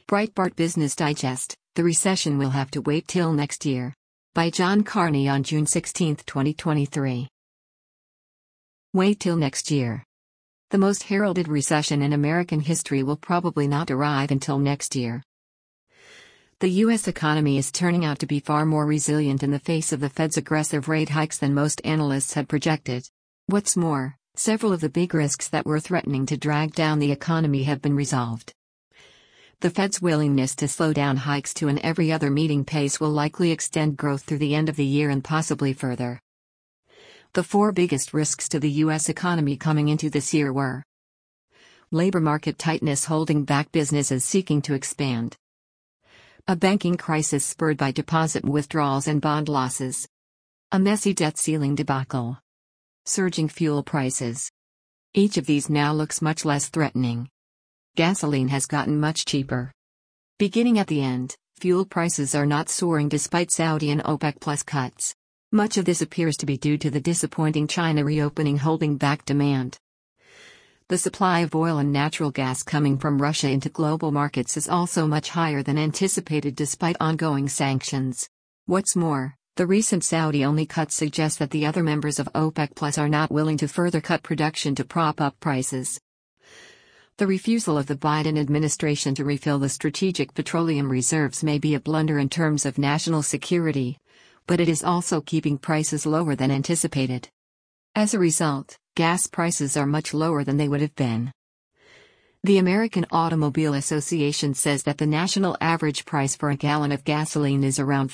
Breitbart Business Digest, The Recession Will Have to Wait Till Next Year. By John Carney on June 16, 2023. Wait till next year. The most heralded recession in American history will probably not arrive until next year. The U.S. economy is turning out to be far more resilient in the face of the Fed's aggressive rate hikes than most analysts had projected. What's more, several of the big risks that were threatening to drag down the economy have been resolved. The Fed's willingness to slow down hikes to an every other meeting pace will likely extend growth through the end of the year and possibly further. The four biggest risks to the U.S. economy coming into this year were: labor market tightness holding back businesses seeking to expand, a banking crisis spurred by deposit withdrawals and bond losses, a messy debt ceiling debacle, surging fuel prices. Each of these now looks much less threatening. Gasoline has gotten much cheaper. Beginning at the end, fuel prices are not soaring despite Saudi and OPEC Plus cuts. Much of this appears to be due to the disappointing China reopening holding back demand. The supply of oil and natural gas coming from Russia into global markets is also much higher than anticipated despite ongoing sanctions. What's more, the recent Saudi-only cuts suggest that the other members of OPEC Plus are not willing to further cut production to prop up prices. The refusal of the Biden administration to refill the strategic petroleum reserves may be a blunder in terms of national security, but it is also keeping prices lower than anticipated. As a result, gas prices are much lower than they would have been. The American Automobile Association says that the national average price for a gallon of gasoline is around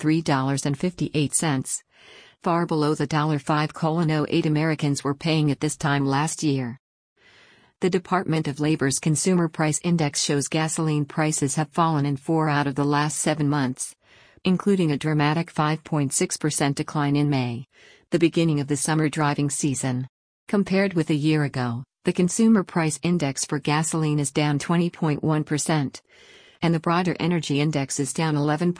$3.58, far below the $5.08 Americans were paying at this time last year. The Department of Labor's Consumer Price Index shows gasoline prices have fallen in 4 out of the last 7 months, including a dramatic 5.6% decline in May, the beginning of the summer driving season. Compared with a year ago, the Consumer Price Index for gasoline is down 20.1%, and the broader energy index is down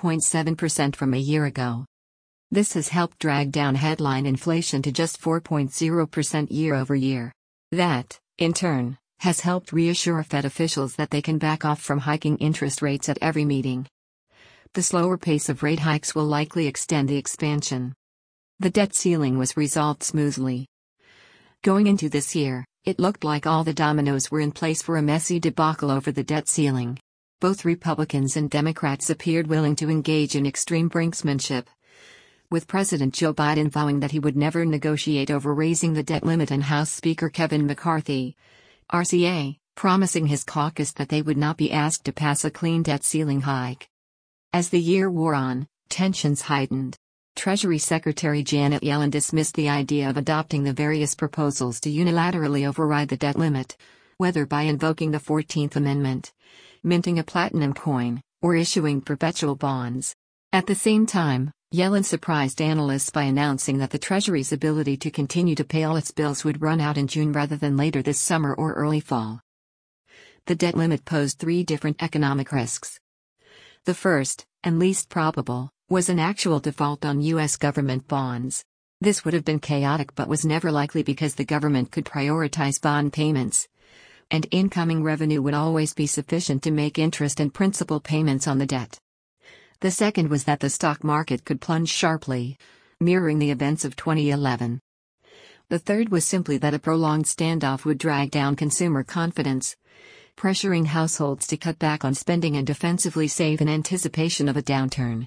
11.7% from a year ago. This has helped drag down headline inflation to just 4.0% year over year. That, in turn, has helped reassure Fed officials that they can back off from hiking interest rates at every meeting. The slower pace of rate hikes will likely extend the expansion. The debt ceiling was resolved smoothly. Going into this year, it looked like all the dominoes were in place for a messy debacle over the debt ceiling. Both Republicans and Democrats appeared willing to engage in extreme brinksmanship, with President Joe Biden vowing that he would never negotiate over raising the debt limit and House Speaker Kevin McCarthy, RCA, promising his caucus that they would not be asked to pass a clean debt ceiling hike. As the year wore on, tensions heightened. Treasury Secretary Janet Yellen dismissed the idea of adopting the various proposals to unilaterally override the debt limit, whether by invoking the 14th Amendment, minting a platinum coin, or issuing perpetual bonds. At the same time, Yellen surprised analysts by announcing that the Treasury's ability to continue to pay all its bills would run out in June rather than later this summer or early fall. The debt limit posed 3 different economic risks. The first, and least probable, was an actual default on U.S. government bonds. This would have been chaotic but was never likely because the government could prioritize bond payments, and incoming revenue would always be sufficient to make interest and principal payments on the debt. The second was that the stock market could plunge sharply, mirroring the events of 2011. The third was simply that a prolonged standoff would drag down consumer confidence, pressuring households to cut back on spending and defensively save in anticipation of a downturn.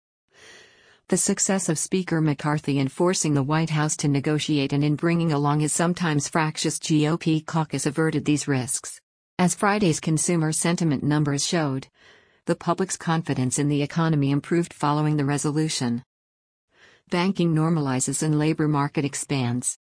The success of Speaker McCarthy in forcing the White House to negotiate and in bringing along his sometimes fractious GOP caucus averted these risks. As Friday's consumer sentiment numbers showed, the public's confidence in the economy improved following the resolution. Banking normalizes and labor market expands.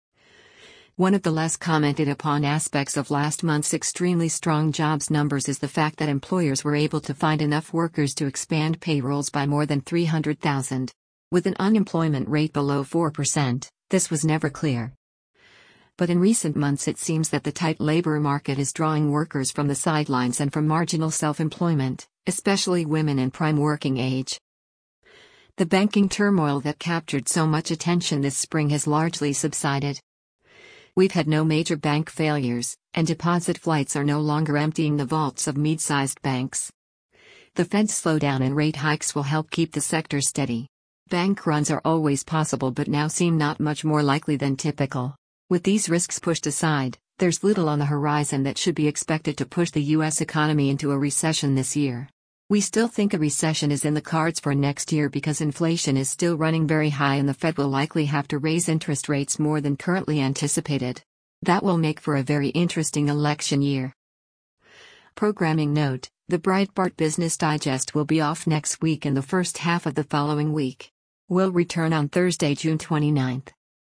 One of the less commented upon aspects of last month's extremely strong jobs numbers is the fact that employers were able to find enough workers to expand payrolls by more than 300,000. With an unemployment rate below 4%, this was never clear. But in recent months it seems that the tight labor market is drawing workers from the sidelines and from marginal self-employment, especially women in prime working age. The banking turmoil that captured so much attention this spring has largely subsided. We've had no major bank failures, and deposit flights are no longer emptying the vaults of mid-sized banks. The Fed's slowdown in rate hikes will help keep the sector steady. Bank runs are always possible but now seem not much more likely than typical. With these risks pushed aside, there's little on the horizon that should be expected to push the U.S. economy into a recession this year. We still think a recession is in the cards for next year because inflation is still running very high and the Fed will likely have to raise interest rates more than currently anticipated. That will make for a very interesting election year. Programming note: the Breitbart Business Digest will be off next week and the first half of the following week. We'll return on Thursday, June 29th.